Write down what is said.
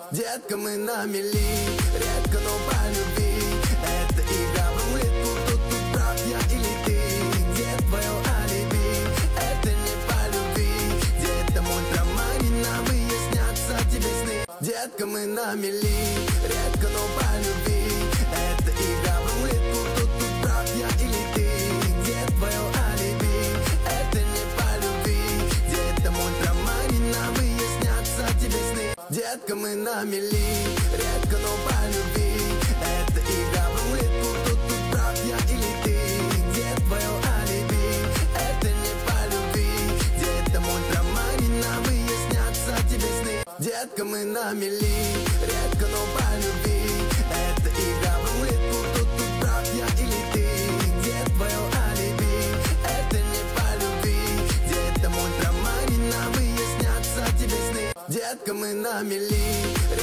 Детка, мы на мели, редко, но по любви. Это игра в рулетку, тут прав я или ты. Где твое алиби? Это не по любви. Где-то мой трамарина, выяснятся тебе сны. Детка, мы на мели, редко, но по любви. Это игра в рулетку, тут прав я или ты. Где твое алиби? Это не по любви. Где-то мой трамарина, выяснятся тебе сны. Детка, мы на мели, редко, но по любви. Это игра в рулетку, тут прав я или ты. Где твое алиби? Это не по любви. Где-то мой трамарина, выяснятся тебе сны. Детка, мы на мели, редко, но по любви. Это игра в рулетку, тут прав я или ты. Где твое алиби? Это не по любви. Где-то мой трамарина, выяснятся тебе сны. Детка, мы на мели.